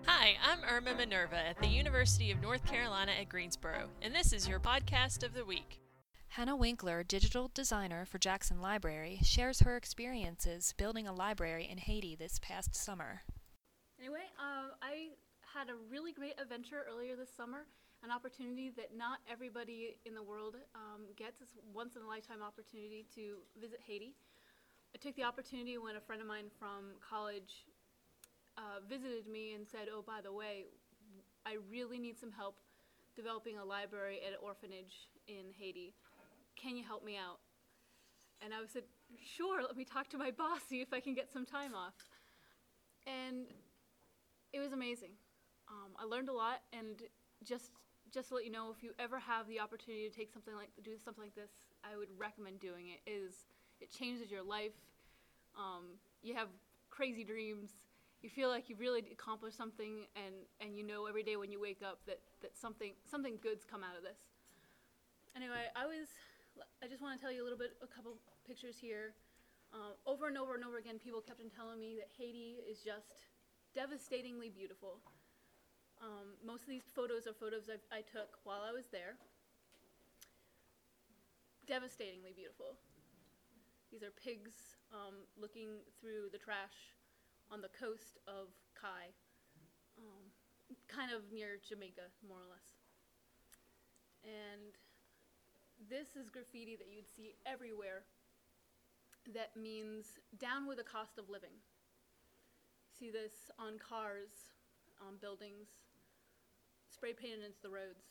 Hi, I'm Irma Minerva at the University of North Carolina at Greensboro, and this is your podcast of the week. Hannah Winkler, digital designer for Jackson Library, shares her experiences building a library in Haiti this past summer. Anyway, I had a really great adventure earlier this summer, an opportunity that not everybody in the world gets. It's a once-in-a-lifetime opportunity to visit Haiti. I took the opportunity when a friend of mine from college visited me and said, oh, by the way, I really need some help developing a library at an orphanage in Haiti. Can you help me out? And I said, sure, let me talk to my boss, see if I can get some time off. And it was amazing. I learned a lot, and just to let you know, if you ever have the opportunity to do something like this, I would recommend doing it. It changes your life. You have crazy dreams. You feel like you've really accomplished something, and you know every day when you wake up that something good's come out of this. Anyway, I just want to tell you a couple pictures here. Over and over and over again, people kept on telling me that Haiti is just devastatingly beautiful. Most of these photos are photos I took while I was there. Devastatingly beautiful. These are pigs looking through the trash on the coast of Kai, kind of near Jamaica, more or less. And this is graffiti that you'd see everywhere that means down with the cost of living. See this on cars, on buildings, spray painted into the roads.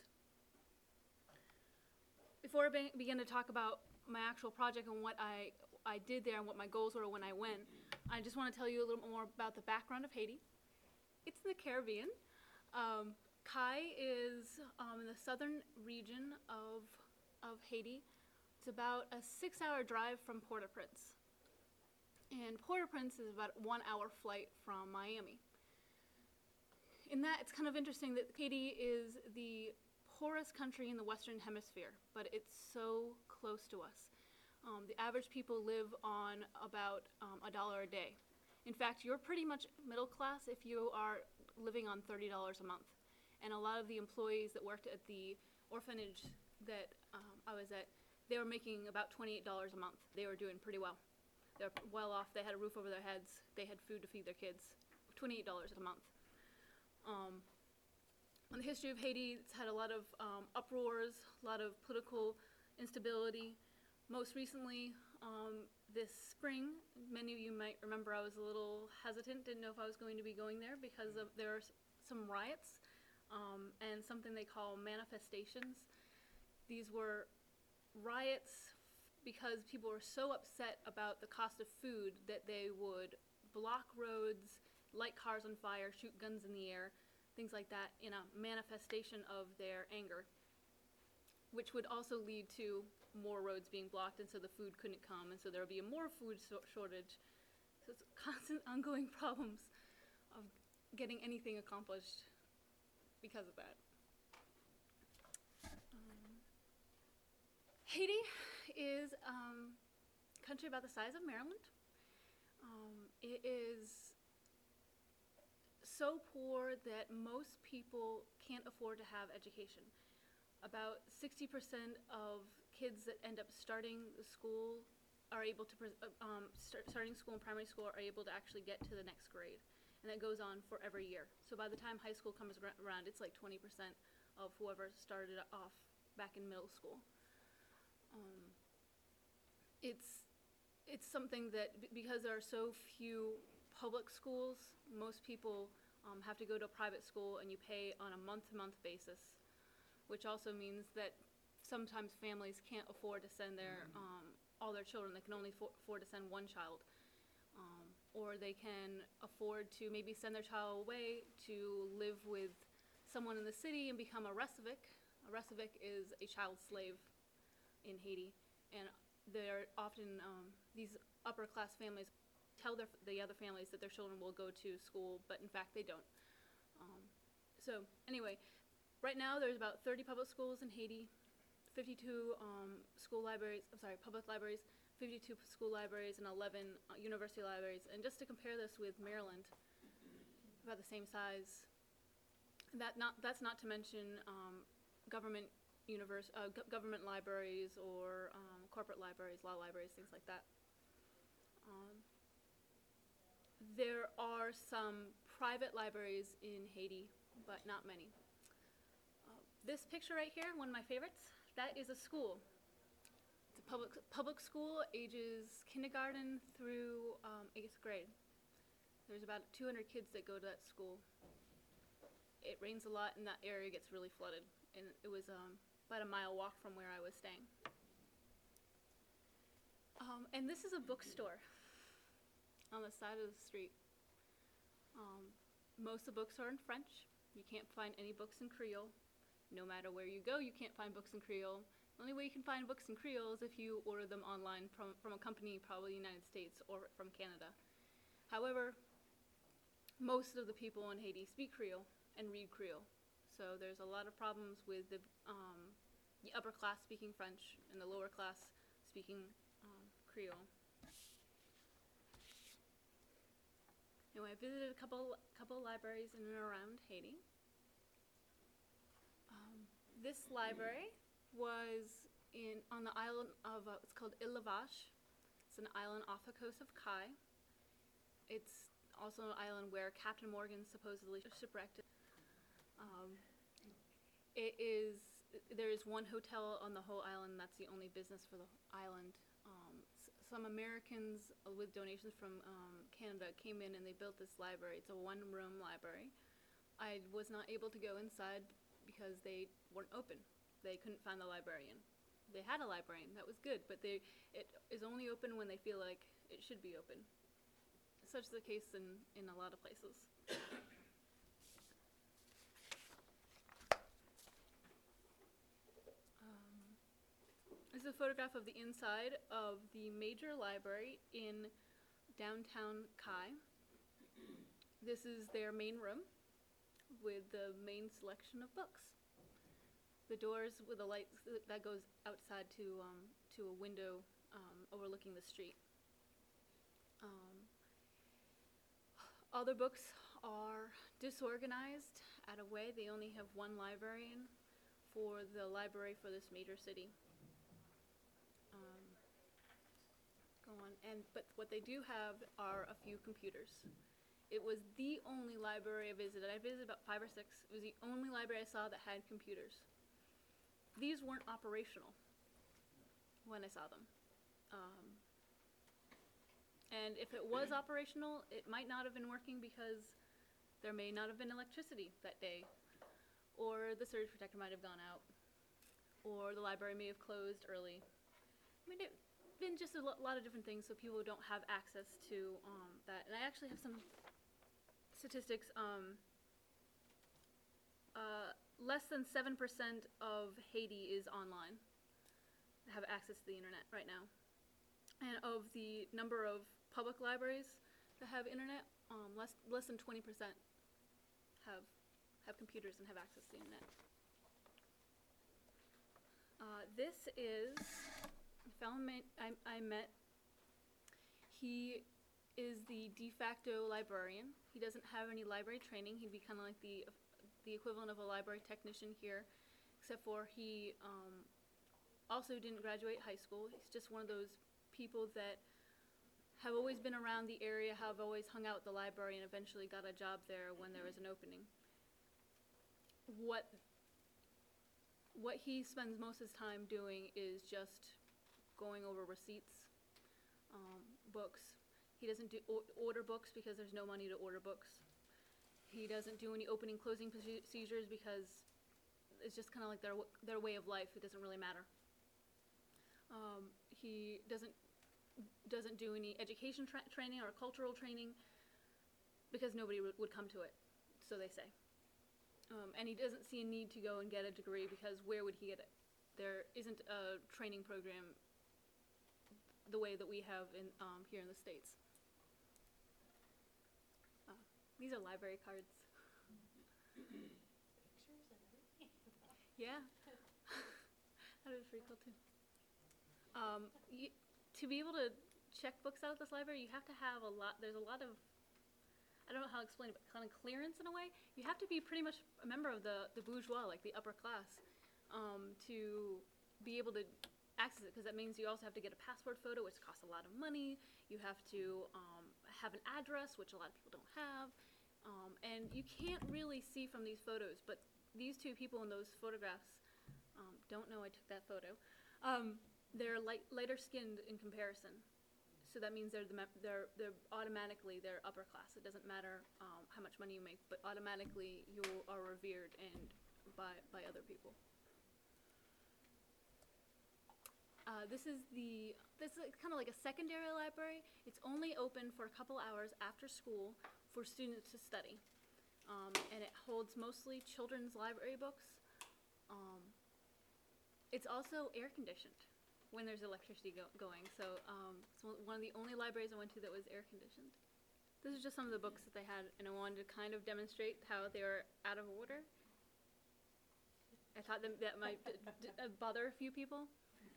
Before I begin to talk about my actual project and what I did there and what my goals were when I went, I just want to tell you a little more about the background of Haiti. It's in the Caribbean. Kai is in the southern region of Haiti. It's about a 6-hour drive from Port-au-Prince. And Port-au-Prince is about a 1-hour flight from Miami. In that, it's kind of interesting that Haiti is the poorest country in the Western Hemisphere, but it's so close to us. The average people live on about $1 a day. In fact, you're pretty much middle class if you are living on $30 a month. And a lot of the employees that worked at the orphanage that I was at, they were making about $28 a month. They were doing pretty well. They were well off. They had a roof over their heads. They had food to feed their kids. $28 a month. On the history of Haiti, it's had a lot of uproars, a lot of political instability. Most recently, this spring, many of you might remember I was a little hesitant, didn't know if I was going to be going there because there are some riots and something they call manifestations. These were riots because people were so upset about the cost of food that they would block roads, light cars on fire, shoot guns in the air, things like that in a manifestation of their anger, which would also lead to more roads being blocked, and so the food couldn't come, and so there would be a more food shortage. So it's constant ongoing problems of getting anything accomplished because of that. Haiti is a country about the size of Maryland. It is so poor that most people can't afford to have education. About 60% of kids that end up starting school are able to, starting school and primary school are able to actually get to the next grade. And that goes on for every year. So by the time high school comes around, it's like 20% of whoever started off back in middle school. It's something that, because there are so few public schools, most people have to go to a private school, and you pay on a month-to-month basis, which also means that sometimes families can't afford to send their all their children. They can only afford to send one child, or they can afford to maybe send their child away to live with someone in the city and become a restavek. A restavek is a child slave in Haiti, and they're often these upper-class families tell the other families that their children will go to school, but in fact they don't. So anyway, right now there's about 30 public schools in Haiti, 52 public libraries, 52 school libraries, and 11 university libraries. And just to compare this with Maryland, about the same size, That's not to mention government government libraries or corporate libraries, law libraries, things like that. There are some private libraries in Haiti, but not many. This picture right here, one of my favorites, that is a school. It's a public school, ages kindergarten through 8th grade. There's about 200 kids that go to that school. It rains a lot and that area gets really flooded. And it was about a mile walk from where I was staying. And this is a bookstore on the side of the street. Most of the books are in French. You can't find any books in Creole. No matter where you go, you can't find books in Creole. The only way you can find books in Creole is if you order them online from a company, probably the United States or from Canada. However, most of the people in Haiti speak Creole and read Creole. So there's a lot of problems with the upper class speaking French and the lower class speaking Creole. Anyway, I visited a couple libraries in and around Haiti. This library was on the island of, it's called Île La Vache. It's an island off the coast of Kai. It's also an island where Captain Morgan supposedly shipwrecked. There is one hotel on the whole island. That's the only business for the island. Some Americans with donations from Canada came in and they built this library. It's a one-room library. I was not able to go inside because they weren't open. They couldn't find the librarian. They had a librarian, that was good, but it is only open when they feel like it should be open. Such the case in a lot of places. This is a photograph of the inside of the major library in downtown Kai. This is their main room with the main selection of books. The doors with the light that goes outside to a window overlooking the street. Other books are disorganized out of way. They only have one librarian for the library for this major city. But what they do have are a few computers. It was the only library I visited. I visited about 5 or 6. It was the only library I saw that had computers. These weren't operational when I saw them. And if it was operational, it might not have been working because there may not have been electricity that day, or the surge protector might have gone out, or the library may have closed early. I mean, it's been just a lot of different things, so people don't have access to that. And I actually have some statistics. Less than 7% of Haiti is online, have access to the internet right now. And of the number of public libraries that have internet, less than 20% have computers and have access to the internet. This is a fellow I met. He is the de facto librarian. He doesn't have any library training. He'd be kind of like the equivalent of a library technician here, except for he also didn't graduate high school. He's just one of those people that have always been around the area, have always hung out at the library, and eventually got a job there when there was an opening. What he spends most of his time doing is just going over receipts, books. He doesn't order books because there's no money to order books. He doesn't do any opening closing procedures because it's just kind of like their way of life. It doesn't really matter. He doesn't do any education training or cultural training because nobody would come to it, so they say. And he doesn't see a need to go and get a degree because where would he get it? There isn't a training program the way that we have in here in the States. These are library cards. Pictures and everything. Yeah. That was pretty cool too. To be able to check books out at this library, you have to have a lot. There's a lot of I don't know how to explain it, but kind of clearance in a way. You have to be pretty much a member of the bourgeois, like the upper class, to be able to access it, because that means you also have to get a passport photo, which costs a lot of money. You have to have an address, which a lot of people don't have. And you can't really see from these photos, but these two people in those photographs don't know I took that photo. They're lighter skinned in comparison. So that means they're automatically they're upper class. It doesn't matter how much money you make, but automatically you are revered and by other people. This is kind of like a secondary library. It's only open for a couple hours after school for students to study, and it holds mostly children's library books. It's also air conditioned when there's electricity going. So it's one of the only libraries I went to that was air conditioned. This is just some of the books that they had, and I wanted to kind of demonstrate how they were out of order. I thought that might bother a few people.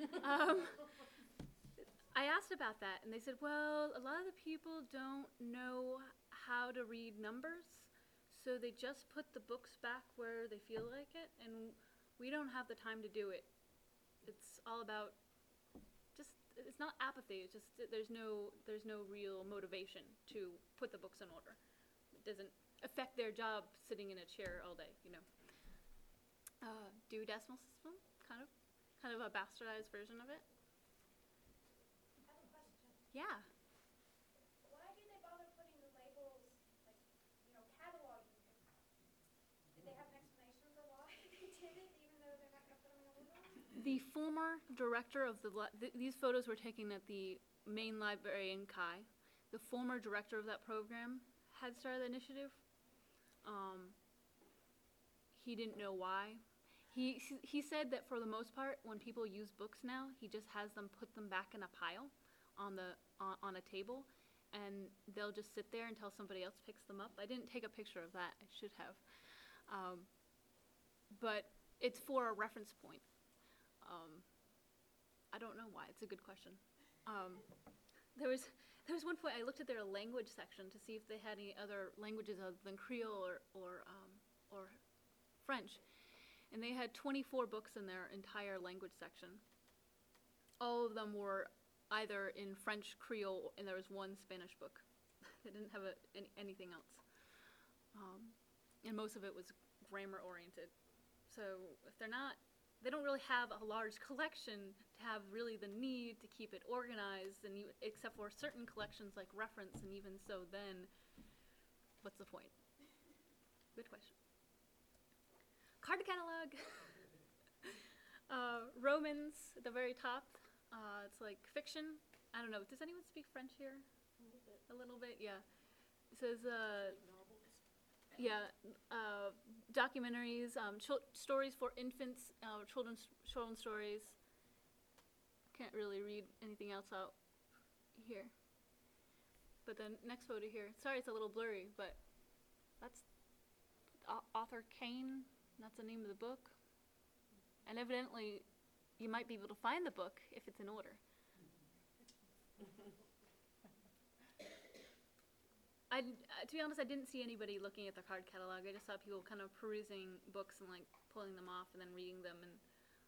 I asked about that, and they said, well, a lot of the people don't know how to read numbers, so they just put the books back where they feel like it, and we don't have the time to do it. It's all about it's not apathy, it's just there's no real motivation to put the books in order. It doesn't affect their job sitting in a chair all day, you know. Dewey Decimal System, kind of a bastardized version of it. I have a question. Yeah. Why did they bother putting the labels, like, cataloging it? Did they have an explanation for why they did it, even though they're not going to put them in order? The former director of these photos were taken at the main library in Kai. The former director of that program had started the initiative. He didn't know why. He said that for the most part, when people use books now, he just has them put them back in a pile on a table, and they'll just sit there until somebody else picks them up. I didn't take a picture of that. I should have. But it's for a reference point. I don't know why. It's a good question. There was one point I looked at their language section to see if they had any other languages other than Creole or French, and they had 24 books in their entire language section. All of them were either in French, Creole, and there was one Spanish book. They didn't have anything else, and most of it was grammar oriented. So if they don't really have a large collection to have really the need to keep it organized, and except for certain collections like reference, and even so then, what's the point? Good question. Card catalog. Romans at the very top. It's like fiction. I don't know. Does anyone speak French here? A little bit, yeah. It says, documentaries, stories for infants, children's stories. Can't really read anything else out here. But the next photo here, sorry it's a little blurry, but that's author Kane. That's the name of the book. And evidently, you might be able to find the book if it's in order. To be honest, I didn't see anybody looking at the card catalog. I just saw people kind of perusing books and like pulling them off and then reading them. And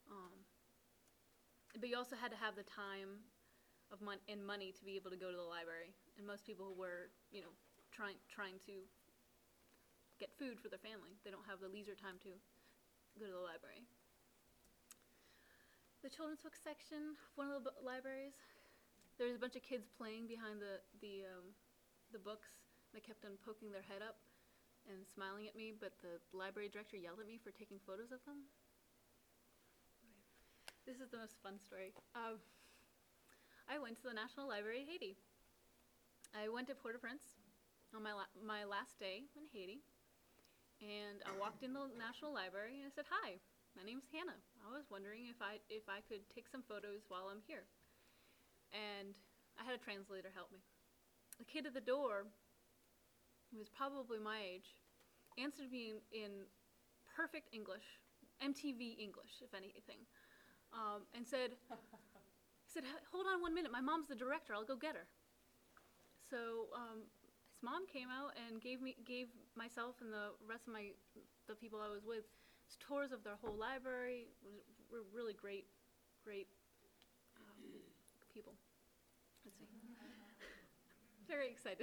but you also had to have the time and money to be able to go to the library. And most people were, trying to get food for their family. They don't have the leisure time to go to the library. The children's book section, one of the libraries, there was a bunch of kids playing behind the books. They kept on poking their head up and smiling at me, but the library director yelled at me for taking photos of them. This is the most fun story. I went to the National Library of Haiti. I went to Port-au-Prince on my last day in Haiti, and I walked in the National Library and I said, "Hi, my name's Hannah. I was wondering if I could take some photos while I'm here." And I had a translator help me. The kid at the door, who was probably my age, answered me in perfect English, MTV English, if anything, and said, "Hold on 1 minute. My mom's the director. I'll go get her." So I mom came out and gave myself and the rest of the people I was with tours of their whole library. Were really great people. Let's see. Very excited.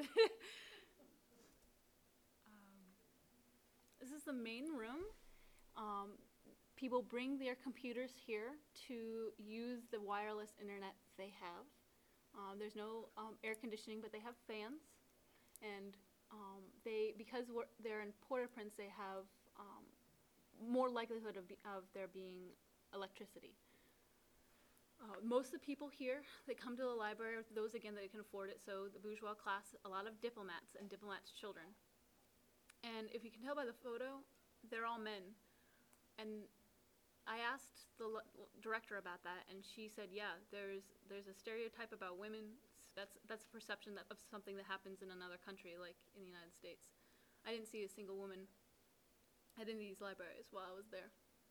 This is the main room. People bring their computers here to use the wireless internet they have. There's no air conditioning, but they have fans, and because they're in Port-au-Prince, they have more likelihood of there being electricity. Most of the people here that come to the library are those, again, that can afford it, so the bourgeois class, a lot of diplomats and diplomats' children. And if you can tell by the photo, they're all men. And I asked the director about that, and she said, yeah, there's a stereotype about women. That's a perception of something that happens in another country, like in the United States. I didn't see a single woman at any of these libraries while I was there.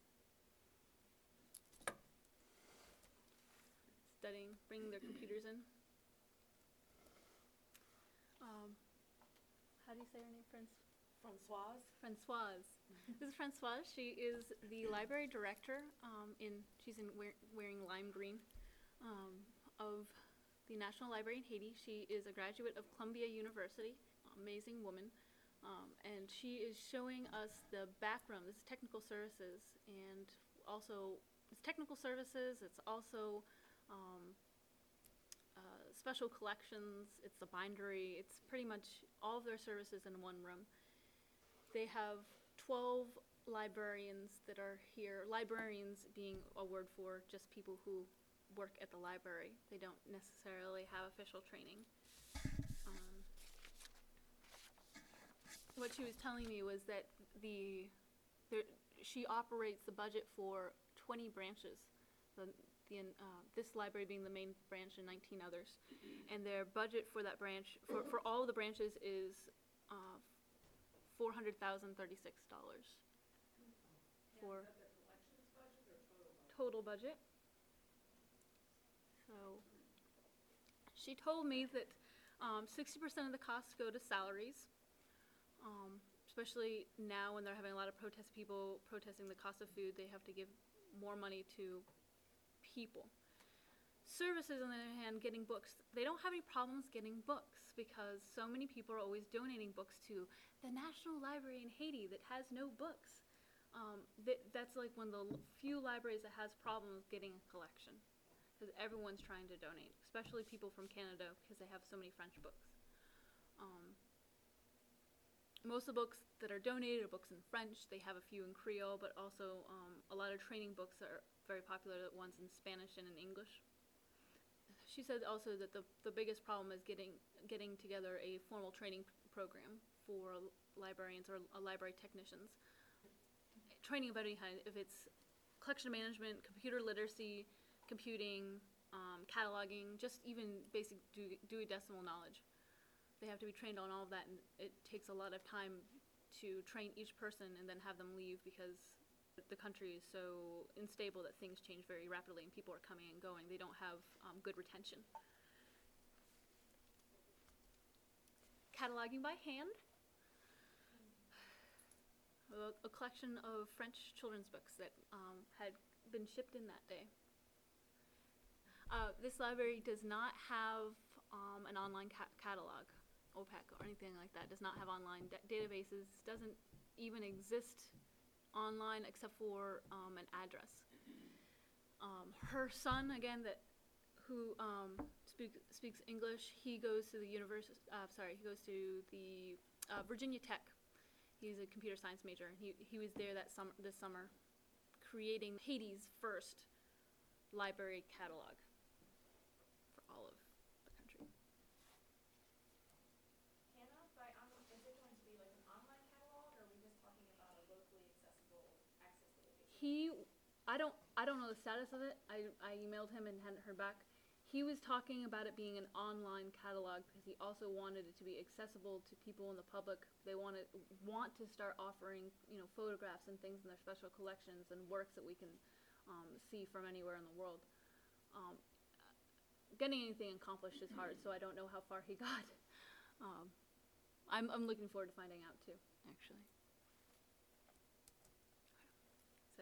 Studying, bringing their computers in. How do you say her name, Françoise. Françoise. This is Françoise. She is the library director. She's wearing lime green of the National Library in Haiti. She is a graduate of Columbia University. Amazing woman. And she is showing us the background. This is technical services, and also it's technical services. It's also special collections. It's the bindery. It's pretty much all of their services in one room. They have 12 librarians that are here. Librarians being a word for just people who work at the library. They don't necessarily have official training. What she was telling me was that she operates the budget for 20 branches. This library being the main branch and 19 others. And their budget for that branch, for all of the branches, is $400,036 for total budget. So she told me that 60% of the costs go to salaries, especially now when they're having a lot of people protesting the cost of food. They have to give more money to people. Services, on the other hand, getting books. They don't have any problems getting books because so many people are always donating books to the National Library in Haiti that has no books. That's like one of the few libraries that has problems getting a collection because everyone's trying to donate, especially people from Canada because they have so many French books. Most of the books that are donated are books in French. They have a few in Creole, but also a lot of training books are very popular, ones in Spanish and in English. She said also that the biggest problem is getting together a formal training program for librarians or library technicians. Training of any kind, if it's collection management, computer literacy, computing, cataloging, just even basic Dewey Decimal knowledge. They have to be trained on all of that, and it takes a lot of time to train each person and then have them leave because the country is so unstable that things change very rapidly and people are coming and going. They don't have good retention. Cataloging by hand. A collection of French children's books that had been shipped in that day. This library does not have an online catalog, OPEC or anything like that. Does not have online databases. Doesn't even exist online except for an address. Her son, again, who speaks English, he goes to the he goes to the Virginia Tech. He's a computer science major. He was there this summer, creating Haiti's first library catalog for all of the country. Hannah, is it going to be like an online catalog, or are we just talking about a locally accessible access database? I don't know the status of it. I emailed him and hadn't heard back. He was talking about it being an online catalog because he also wanted it to be accessible to people in the public. They want to start offering, photographs and things in their special collections and works that we can see from anywhere in the world. Getting anything accomplished is hard, so I don't know how far he got. I'm looking forward to finding out too, actually. So,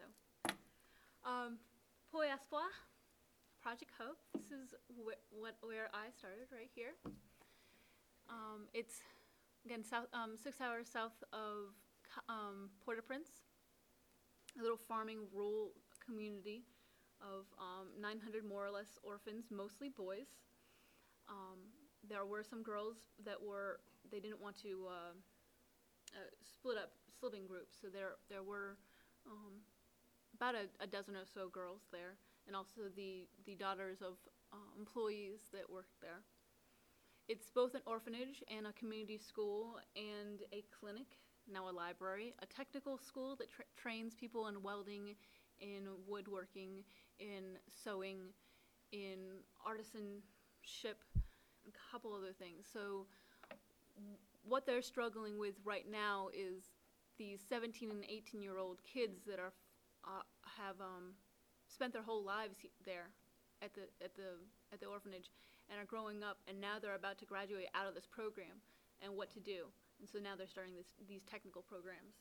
Poi Espoir, Project Hope. This is where I started, right here. It's again south, 6 hours south of Port-au-Prince, a little farming rural community of 900 more or less orphans, mostly boys. There were some girls that they didn't want to split up living groups, so there were about a dozen or so girls there, and also the daughters of employees that worked there. It's both an orphanage and a community school and a clinic, now a library, a technical school that trains people in welding, in woodworking, in sewing, in artisanship, a couple other things. So what they're struggling with right now is these 17 and 18-year-old kids that have spent their whole lives there at the orphanage and are growing up, and now they're about to graduate out of this program and what to do. And so now they're starting these technical programs.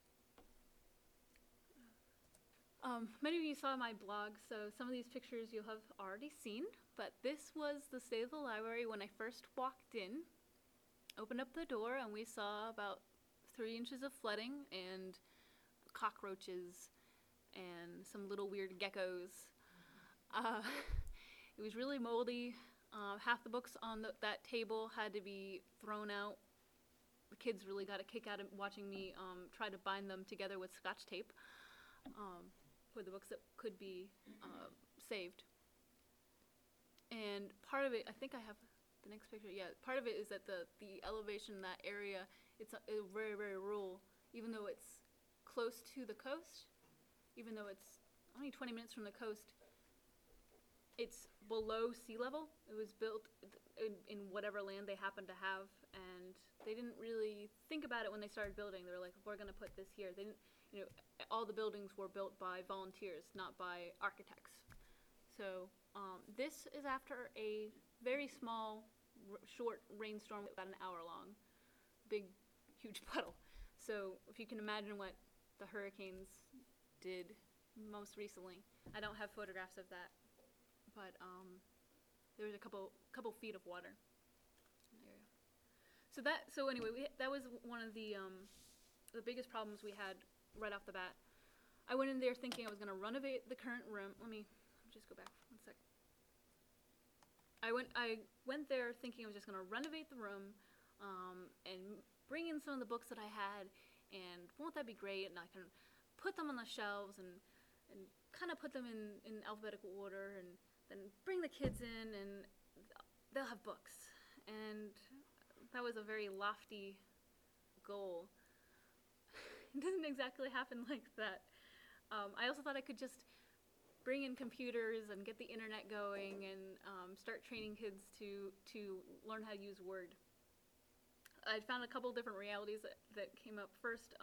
Many of you saw my blog, so some of these pictures you'll have already seen, but this was the state of the library when I first walked in. Opened up the door and we saw about 3 inches of flooding and cockroaches and some little weird geckos. It was really moldy. Half the books on that table had to be thrown out. The kids really got a kick out of watching me try to bind them together with Scotch tape for the books that could be saved. And part of it, I think I have the next picture, yeah, part of it is that the elevation in that area, it's very, very rural, even though it's close to the coast, even though it's only 20 minutes from the coast, it's below sea level. It was built in whatever land they happened to have, and they didn't really think about it when they started building. They were like, we're going to put this here. They didn't, all the buildings were built by volunteers, not by architects. So this is after a very small, short rainstorm, about an hour long, big, huge puddle. So if you can imagine what the hurricanes did most recently. I don't have photographs of that, but there was a couple feet of water in the area. So anyway, that was one of the biggest problems we had right off the bat. I went in there thinking I was going to renovate the current room. Let me just go back one sec. I went there thinking I was just going to renovate the room and bring in some of the books that I had, and won't that be great? And I can put them on the shelves and kind of put them in alphabetical order, and then bring the kids in and they'll have books. And that was a very lofty goal. It doesn't exactly happen like that. I also thought I could just bring in computers and get the internet going and start training kids to learn how to use Word. I found a couple different realities that came up. First,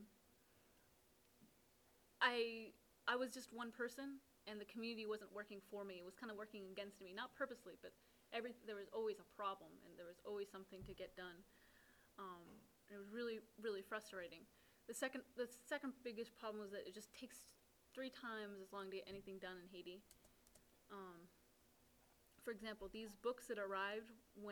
I was just one person, and the community wasn't working for me. It was kind of working against me, not purposely, but there was always a problem, and there was always something to get done. It was really, really frustrating. The second biggest problem was that it just takes 3 times as long to get anything done in Haiti. For example, these books that arrived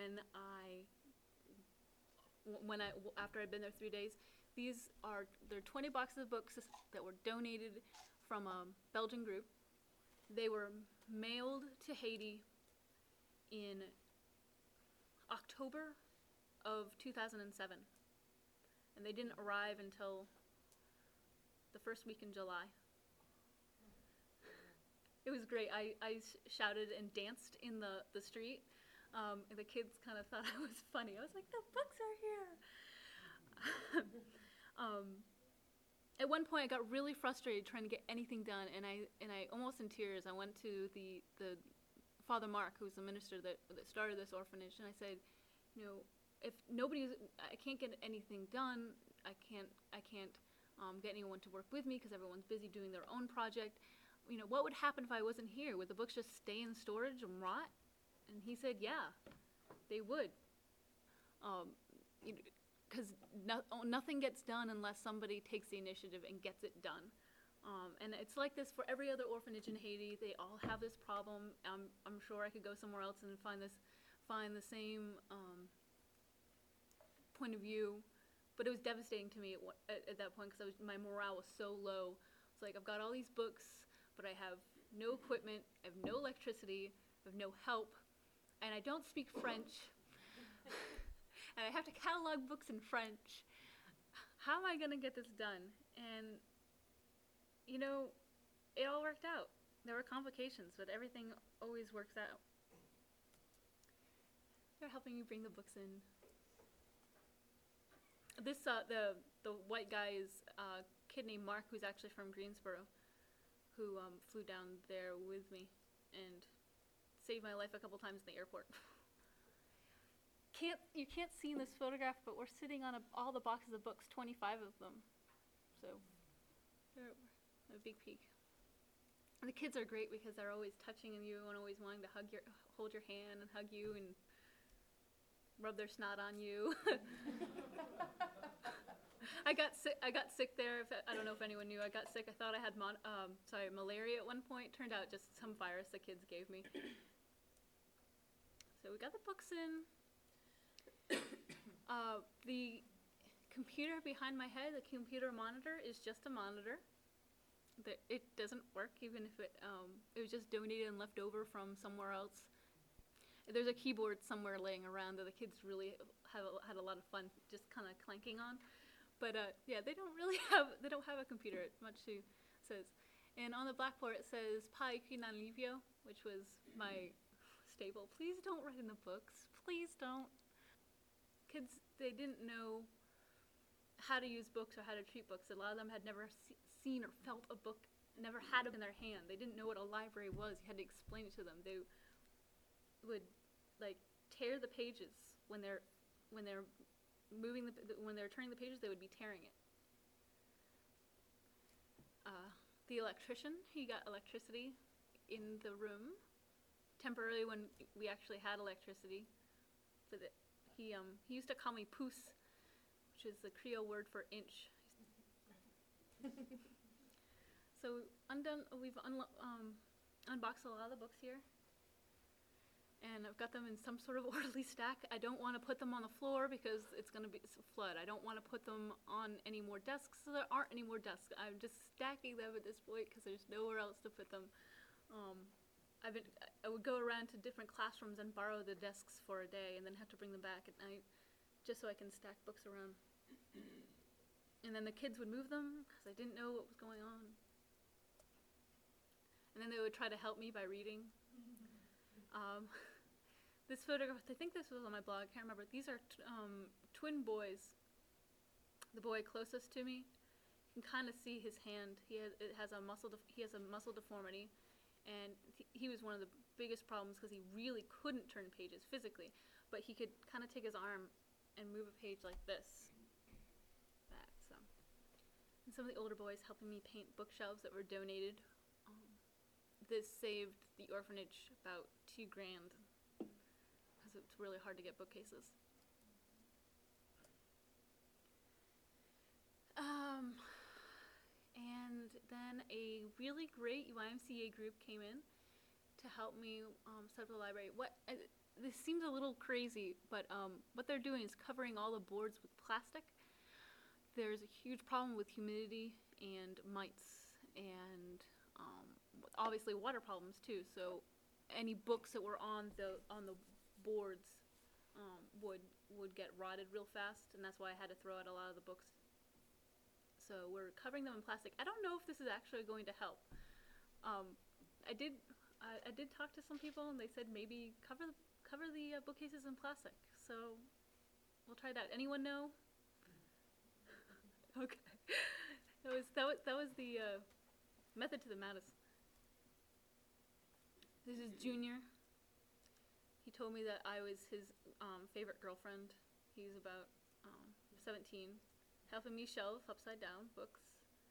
after I'd been there 3 days, they're 20 boxes of books that were donated from a Belgian group. They were mailed to Haiti in October of 2007, and they didn't arrive until the first week in July. It was great. I shouted and danced in the street, and the kids kind of thought I was funny. I was like, the books are here. At one point, I got really frustrated trying to get anything done, and I almost in tears, I went to the Father Mark, who's the minister that started this orphanage, and I said, if I can't get anything done, I can't get anyone to work with me because everyone's busy doing their own project. What would happen if I wasn't here? Would the books just stay in storage and rot? And he said, yeah, they would. because nothing gets done unless somebody takes the initiative and gets it done. And it's like this for every other orphanage in Haiti. They all have this problem. I'm sure I could go somewhere else and find the same point of view, but it was devastating to me at that point because my morale was so low. It's like I've got all these books, but I have no equipment, I have no electricity, I have no help, and I don't speak French, and I have to catalog books in French. How am I gonna get this done? And you know, it all worked out. There were complications, but everything always works out. They're helping me bring the books in. This, the white guy is a kid named Mark, who's actually from Greensboro, who flew down there with me and saved my life a couple times in the airport. You can't see in this photograph, but we're sitting on all the boxes of books, 25 of them. So, they're a big peek. And the kids are great because they're always touching you and always wanting to hold your hand and hug you and rub their snot on you. I got sick there. I don't know if anyone knew. I got sick. I thought I had malaria at one point. Turned out just some virus the kids gave me. So we got the books in. The computer behind my head, the computer monitor, is just a monitor. It doesn't work, even if it was just donated and left over from somewhere else. There's a keyboard somewhere laying around that the kids really had a lot of fun just kind of clanking on. But yeah, they don't have a computer, much to says. And on the blackboard it says "Pai qui non livio," which was my staple. Please don't write in the books. Please don't. Kids, they didn't know how to use books or how to treat books. A lot of them had never seen or felt a book, never had it in their hand. They didn't know what a library was. You had to explain it to them. They would like tear the pages when they're turning the pages. They would be tearing it. The electrician, he got electricity in the room temporarily when we actually had electricity. So that he used to call me pouce, which is the Creole word for inch. So we've unboxed a lot of the books here. And I've got them in some sort of orderly stack. I don't want to put them on the floor because it's going to be a flood. I don't want to put them on any more desks, so there aren't any more desks. I'm just stacking them at this point because there's nowhere else to put them. I would go around to different classrooms and borrow the desks for a day and then have to bring them back at night just so I can stack books around. And then the kids would move them because I didn't know what was going on. And then they would try to help me by reading. This photograph, I think this was on my blog, I can't remember. These are twin boys. The boy closest to me, you can kind of see his hand. He has a muscle deformity, and he was one of the biggest problems because he really couldn't turn pages physically, but he could kind of take his arm and move a page like this. So. And some of the older boys helping me paint bookshelves that were donated. This saved the orphanage about $2,000 because it's really hard to get bookcases. And then a really great YMCA group came in to help me set up the library. This seems a little crazy, but what they're doing is covering all the boards with plastic. There's a huge problem with humidity and mites and obviously water problems too. So any books that were on the boards would get rotted real fast, and that's why I had to throw out a lot of the books. So we're covering them in plastic. I don't know if this is actually going to help. I did talk to some people, and they said maybe cover the bookcases in plastic. So we'll try that. Anyone know? Okay. That was the method to the madness. This is Junior. He told me that I was his favorite girlfriend. He's about 17, helping me shelve upside down books.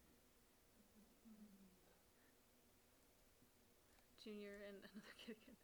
Junior and another kid again.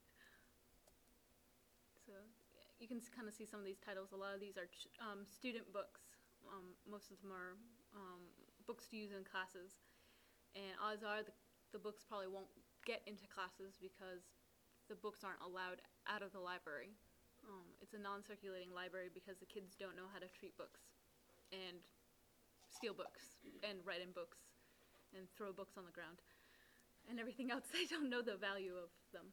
So you can kind of see some of these titles. A lot of these are student books. most of them are books to use in classes, and odds are the books probably won't get into classes because the books aren't allowed out of the library. It's a non-circulating library because the kids don't know how to treat books and steal books and write in books and throw books on the ground and everything else. They don't know the value of them.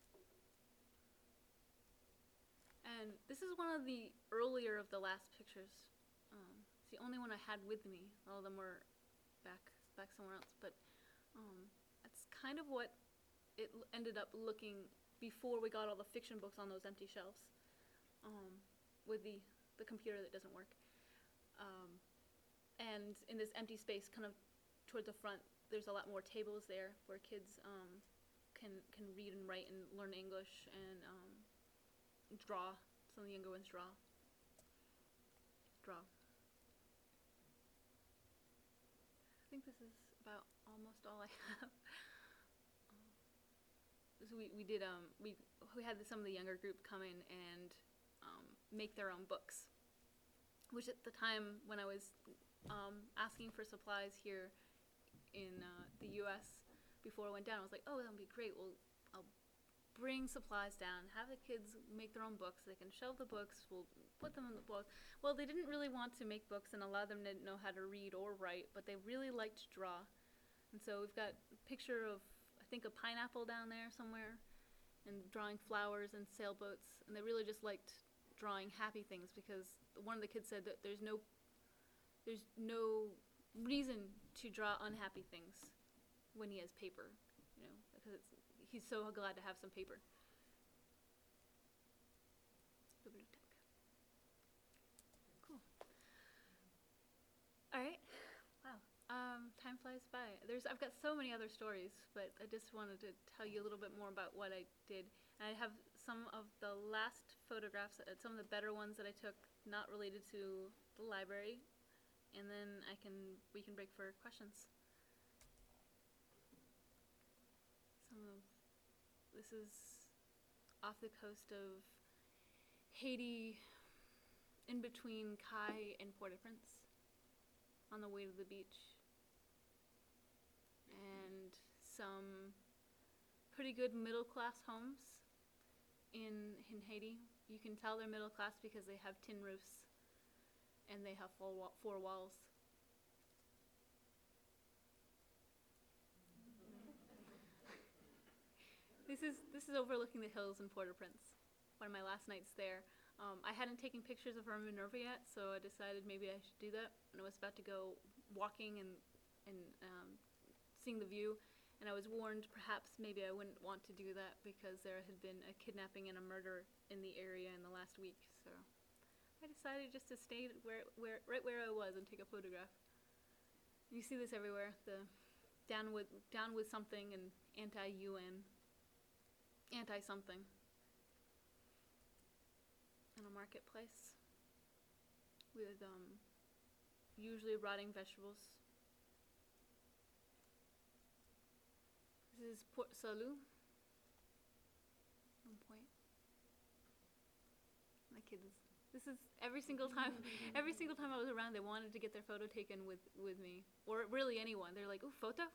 And this is one of the earlier of the last pictures. It's the only one I had with me. All of them were back somewhere else. But that's kind of what it ended up looking before we got all the fiction books on those empty shelves, with the computer that doesn't work. And in this empty space, kind of toward the front, there's a lot more tables there where kids can read and write and learn English and draw. Some of the younger ones draw. I think this is about almost all I have. So we had some of the younger group come in and make their own books, which at the time when I was asking for supplies here in the U.S. before I went down, I was like, oh, that would be great. Well, I'll bring supplies down, have the kids make their own books. They can shelve the books. We'll put them in the book. Well, they didn't really want to make books, and a lot of them didn't know how to read or write, but they really liked to draw. And so we've got a picture of, I think, a pineapple down there somewhere, and drawing flowers and sailboats. And they really just liked drawing happy things because one of the kids said that there's no reason to draw unhappy things when he has paper, because he's so glad to have some paper. Bibliothèque. Cool. All right. Wow. Time flies by. I've got so many other stories, but I just wanted to tell you a little bit more about what I did. And I have some of the last photographs, some of the better ones that I took, not related to the library, and then we can break for questions. This is off the coast of Haiti, in between Kai and Port-au-Prince, on the way to the beach. And some pretty good middle-class homes in Haiti. You can tell they're middle class because they have tin roofs and they have four walls. This is overlooking the hills in Port-au-Prince. One of my last nights there. I hadn't taken pictures of our Minerva yet, so I decided maybe I should do that. And I was about to go walking and seeing the view, and I was warned perhaps maybe I wouldn't want to do that because there had been a kidnapping and a murder in the area in the last week. So I decided just to stay right where I was and take a photograph. You see this everywhere, the down with something and anti-UN, anti-something. In a marketplace with usually rotting vegetables. This is Port Salut. One point. My kids. This is every single time I was around, they wanted to get their photo taken with me, or really anyone. They're like, "Ooh, photo."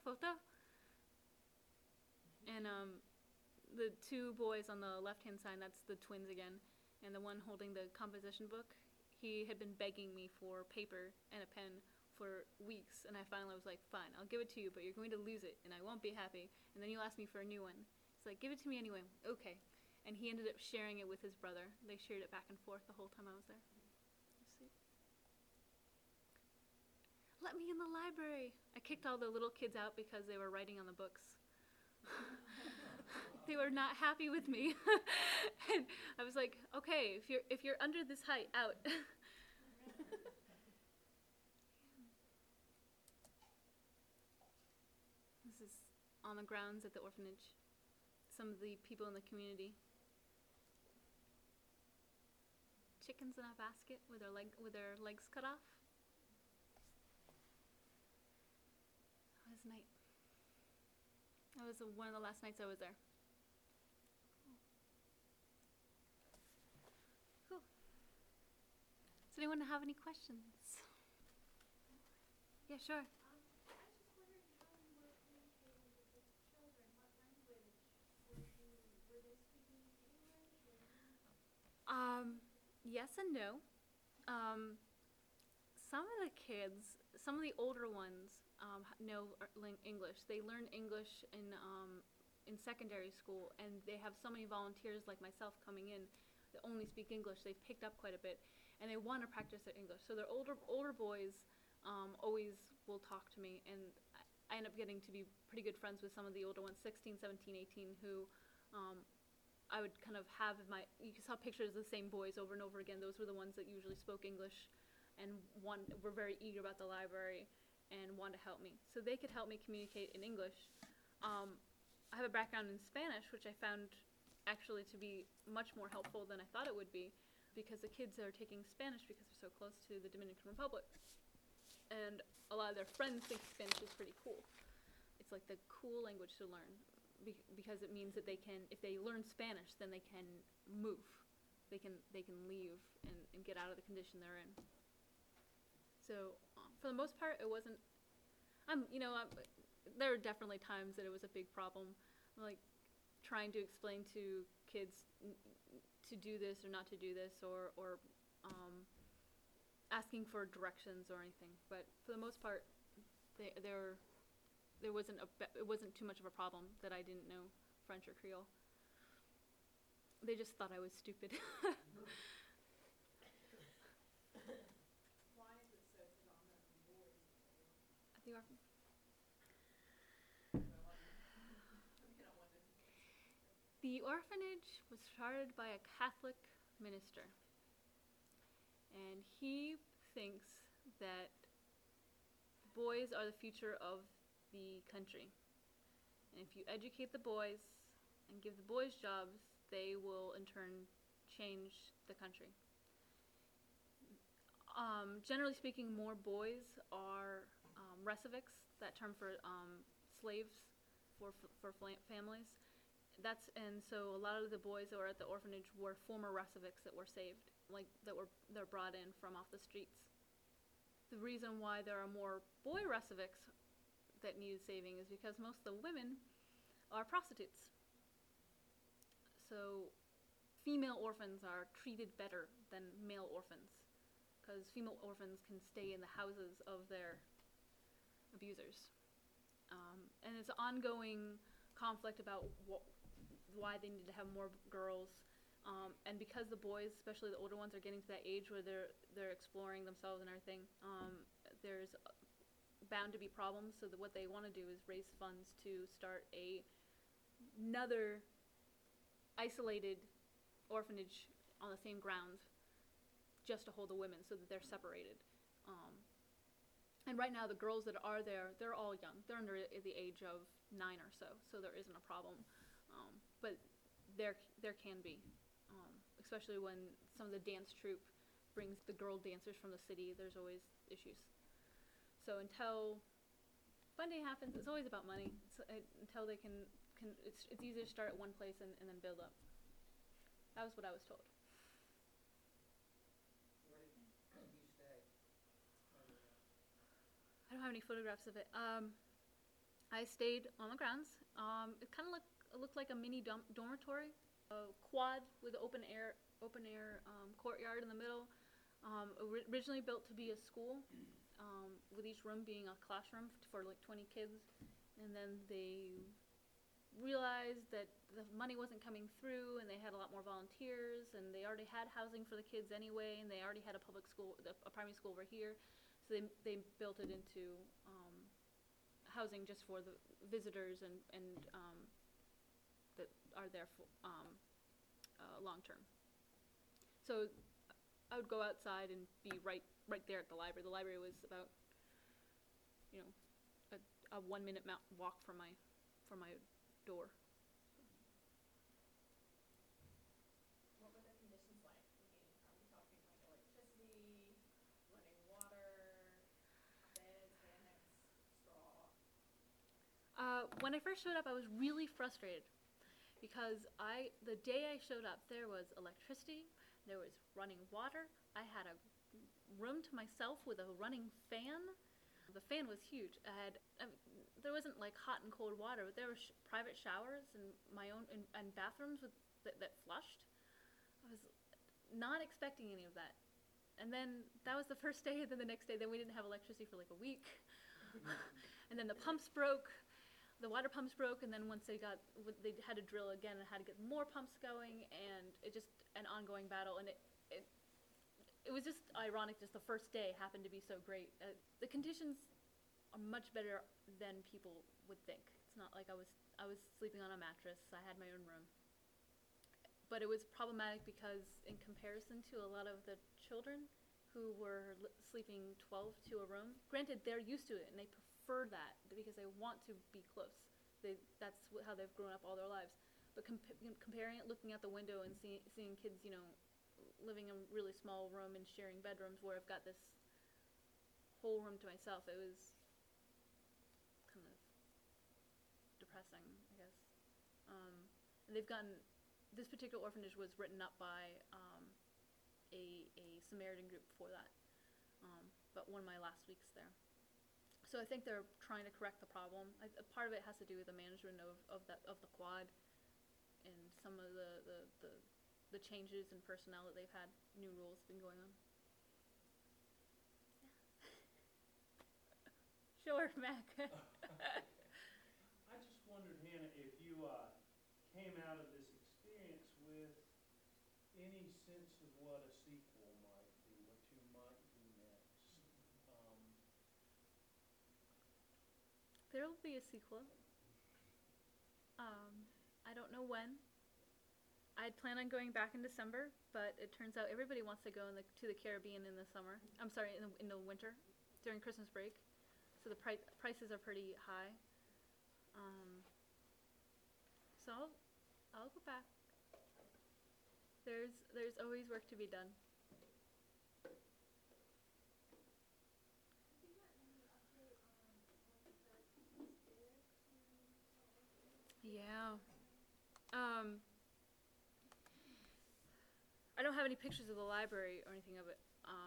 And the two boys on the left-hand side, that's the twins again. And the one holding the composition book, he had been begging me for paper and a pen for weeks, and I finally was like, fine, I'll give it to you, but you're going to lose it, and I won't be happy, and then you'll ask me for a new one. He's like, give it to me anyway. Okay. And he ended up sharing it with his brother. They shared it back and forth the whole time I was there. You see? Let me in the library. I kicked all the little kids out because they were writing on the books. They were not happy with me. And I was like, okay, if you're under this height, out. This is on the grounds at the orphanage. Some of the people in the community. Chickens in a basket with their legs cut off. That was night. That was one of the last nights I was there. Cool. Does anyone have any questions? Yeah, sure. I was just wondering how you were communicating with the children. What language were they speaking English or Yes and no. Um, some of the kids, some of the older ones, know English. They learn English in secondary school, and they have so many volunteers like myself coming in that only speak English. They've picked up quite a bit, and they want to practice their English. So their older boys always will talk to me, and I end up getting to be pretty good friends with some of the older ones, 16, 17, 18, who I would kind of have you saw pictures of the same boys over and over again. Those were the ones that usually spoke English and were very eager about the library and wanted to help me. So they could help me communicate in English. I have a background in Spanish, which I found actually to be much more helpful than I thought it would be, because the kids are taking Spanish because they're so close to the Dominican Republic. And a lot of their friends think Spanish is pretty cool. It's like the cool language to learn, because it means that they can, if they learn Spanish, then they can move. They can leave and get out of the condition they're in. So for the most part, it wasn't. There are definitely times that it was a big problem, like trying to explain to kids to do this or not to do this, or asking for directions or anything. But for the most part, it wasn't too much of a problem that I didn't know French or Creole. They just thought I was stupid. Why is it so predominantly boys? At the orphan- The orphanage was started by a Catholic minister, and he thinks that boys are the future of the country. And if you educate the boys and give the boys jobs, they will in turn change the country. Generally speaking, more boys are Receviks, that term for slaves for families. And so a lot of the boys that were at the orphanage were former Receviks that were saved, like they're brought in from off the streets. The reason why there are more boy Receviks that needed saving is because most of the women are prostitutes. So female orphans are treated better than male orphans, because female orphans can stay in the houses of their abusers. And it's an ongoing conflict about why they need to have more girls. And because the boys, especially the older ones, are getting to that age where they're exploring themselves and everything, there's bound to be problems. So that what they want to do is raise funds to start another isolated orphanage on the same grounds, just to hold the women so that they're separated. And right now the girls that are there, they're all young. They're under the age of 9 or so there isn't a problem. But there can be, especially when some of the dance troupe brings the girl dancers from the city. There's always issues. So until funding happens, it's always about money. Until they can it's easier to start at one place and then build up. That was what I was told. Where did you stay? I don't have any photographs of it. I stayed on the grounds. It kind of looked like a mini dormitory, a quad with an open air courtyard in the middle. Originally built to be a school, with each room being a classroom for like 20 kids, and then they realized that the money wasn't coming through, and they had a lot more volunteers, and they already had housing for the kids anyway, and they already had a public school, a primary school over here, so they built it into housing just for the visitors and that are there for long term. So I would go outside and be right there at the library. The library was about a 1 minute walk from my door. What were the conditions like? Are we talking like electricity, running water, beds, hammocks, straw? When I first showed up, I was really frustrated because the day I showed up, there was electricity, there was running water, I had a room to myself with a running fan. The fan was huge. There wasn't like hot and cold water, but there were private showers and my own and bathrooms that flushed. I was not expecting any of that. And then that was the first day, and then the next day, then we didn't have electricity for like a week. And then the pumps broke, the water pumps broke, and then once they had to drill again and had to get more pumps going, and it just an ongoing battle. And it was just ironic. Just the first day happened to be so great. The conditions are much better than people would think. It's not like I was sleeping on a mattress. I had my own room. But it was problematic because in comparison to a lot of the children who were sleeping 12 to a room, granted they're used to it and they prefer that because they want to be close. That's how they've grown up all their lives. But comparing it, looking out the window and seeing kids, living in a really small room and sharing bedrooms where I've got this whole room to myself, it was kind of depressing, I guess. And this particular orphanage was written up by a Samaritan group before that, but one of my last weeks there. So I think they're trying to correct the problem. Part of it has to do with the management of the quad and some of the changes in personnel that they've had. New rules been going on. Yeah. Sure, Mac. I just wondered, Hannah, if you came out of this experience with any sense of what a sequel might be, what you might do next. There will be a sequel. I don't know when. I'd plan on going back in December, but it turns out everybody wants to go to the Caribbean in the summer. I'm sorry, in the winter, during Christmas break. So the prices are pretty high. So I'll go back. There's always work to be done. Yeah. I don't have any pictures of the library or anything of it.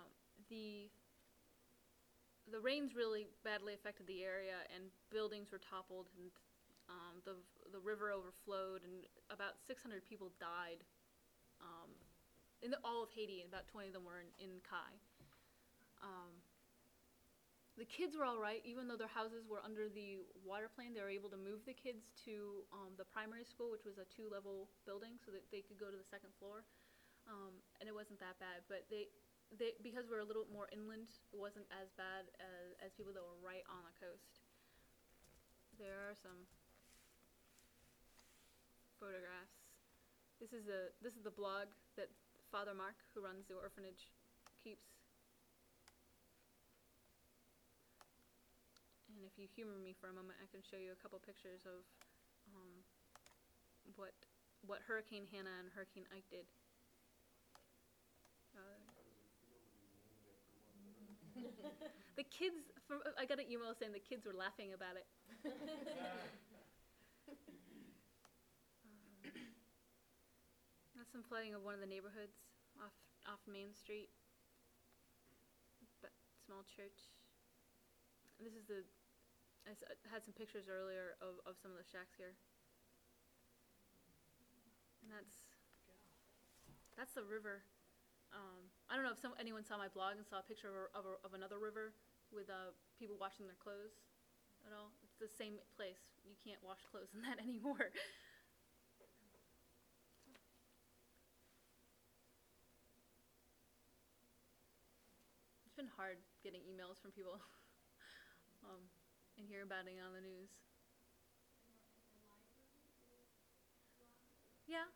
The rains really badly affected the area, and buildings were toppled, and the river overflowed, and about 600 people died in all of Haiti, and about 20 of them were in Kai. The kids were all right, even though their houses were under the water plane. They were able to move the kids to the primary school, which was a 2-level building, so that they could go to the second floor. And it wasn't that bad, but because we're a little more inland, it wasn't as bad as people that were right on the coast. There are some photographs. This is the blog that Father Mark, who runs the orphanage, keeps. And if you humor me for a moment, I can show you a couple pictures of what Hurricane Hannah and Hurricane Ike did. The kids, I got an email saying the kids were laughing about it. That's some flooding of one of the neighborhoods off Main Street. But small church. This is I had some pictures earlier of some of the shacks here. And that's the river. I don't know if anyone saw my blog and saw a picture of another river with people washing their clothes at all. It's the same place. You can't wash clothes in that anymore. It's been hard getting emails from people and hearing about it on the news. Yeah.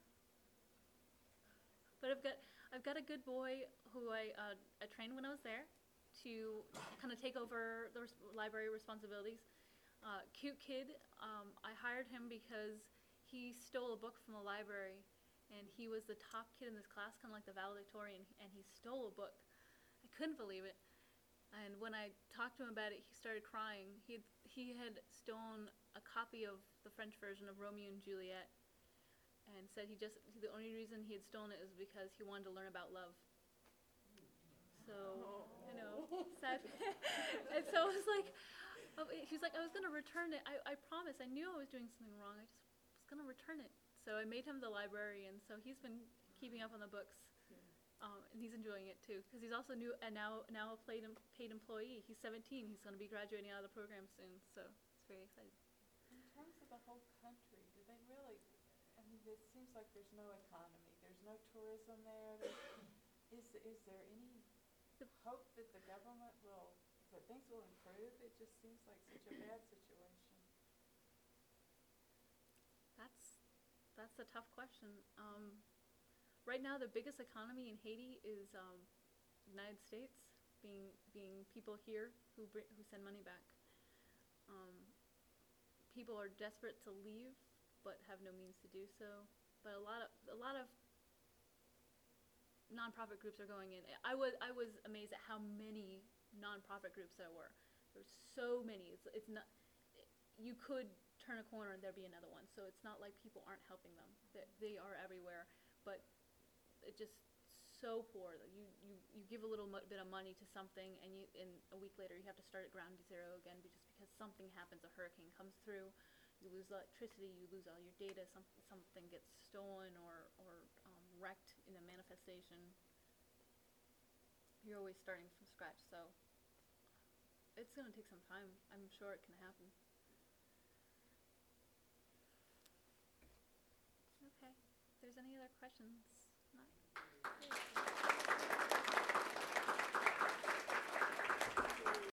But I've got a good boy who I trained when I was there to kind of take over the library responsibilities. Cute kid. I hired him because he stole a book from the library, and he was the top kid in this class, kind of like the valedictorian, and he stole a book. I couldn't believe it. And when I talked to him about it, he started crying. He had stolen a copy of the French version of Romeo and Juliet, and said the only reason he had stolen it is because he wanted to learn about love. So, I know, sad. And so I was like, he's like, I was gonna return it. I promise. I knew I was doing something wrong. I just was gonna return it. So I made him the librarian. So he's been keeping up on the books, and he's enjoying it too. Because he's also new and now a paid employee. He's 17. He's gonna be graduating out of the program soon. So it's very exciting. In terms of the whole country, do they really, I mean, it seems like there's no economy, there's no tourism there. Is there any hope that the government will, that things will improve? It just seems like such a bad situation. That's a tough question. Right now, the biggest economy in Haiti is United States, being people here who send money back. People are desperate to leave, but have no means to do so. But a lot of nonprofit groups are going in. I was amazed at how many nonprofit groups there were. There's so many. It's not. You could turn a corner and there'd be another one. So it's not like people aren't helping them. They are everywhere, but it just so poor. You give a little bit of money to something, and a week later you have to start at ground zero again, just because something happens. A hurricane comes through, you lose electricity, you lose all your data. Something gets stolen or wrecked in a manifestation. You're always starting from scratch, so it's gonna take some time. I'm sure it can happen. Okay. If there's any other questions, not